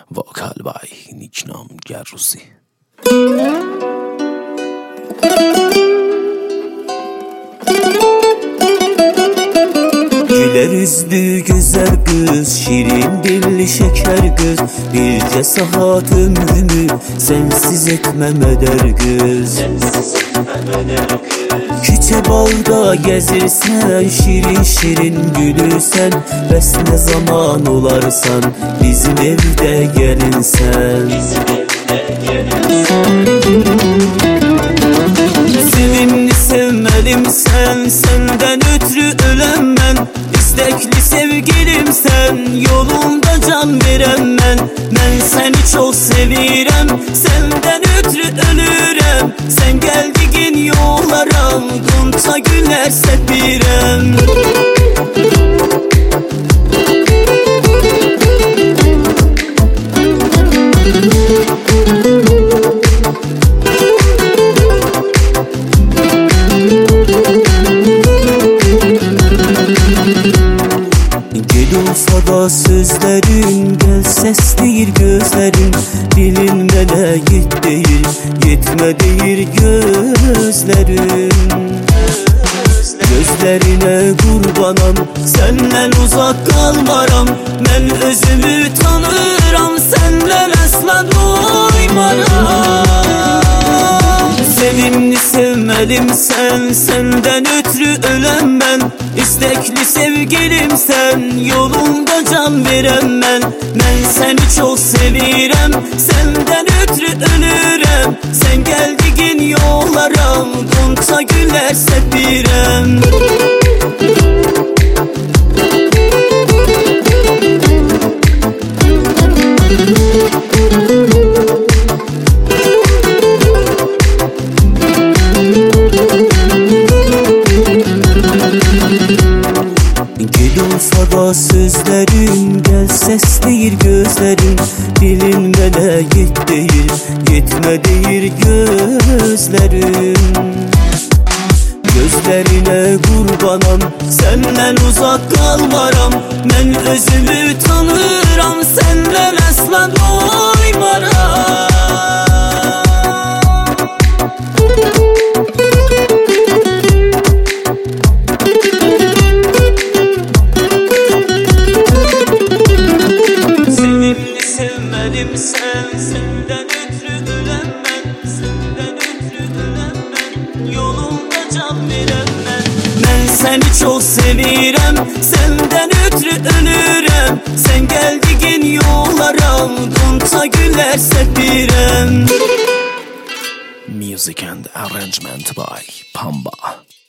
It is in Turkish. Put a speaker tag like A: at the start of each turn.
A: Vokal by Nicknam Gerrusi.
B: Güler yüzlü güzel kız, şirin dilli şeker kız, birce saat ömrümü sensiz etmem eder kız. Küçe bağda gezirsen, şirin şirin gülürsen, bes ne zaman olarsan bizim evde gelinsen. Sevimli sevmelim sen, senden ötürü ölem ben. İstekli sevgilim sen, yolunda can verem ben. Ben seni çok sevirem, senden ötürü ölürem. Sen geldiğin yollara gunta güller sepirem. Urfa'da sözlerin, gel ses değil gözlerin. Dilin bana git değil, gitme değil gözlerin. Gözlerine kurbanam, senden uzak kalmaram. Ben özümü tanıram, senden asla doymaram. Sevimli sevmedim sen, senden ötürü ölem ben. İstekli sevgilim sen, yolunda can verem ben. Ben seni çok sevirem, senden ötürü ölürem. Sen geldiğin yollara gunta güller sepirem. Urfa'da sözlerin, gel ses değil gözlerin. Dilin bana git değil, gitme değil gözlerin. Gözlerine kurbanam, senden uzak kalmaram. Ben özümü tanıram, senden asla doymaram. Sevmedim sen, senden ötürü ölem ben. Senden ötürü ölem ben, yolunda can verem ben. Ben seni çok sevirem, senden ötürü ölürem. Sen geldiğin yollara gunta güller sepirem.
A: Music and arrangement by Pamba.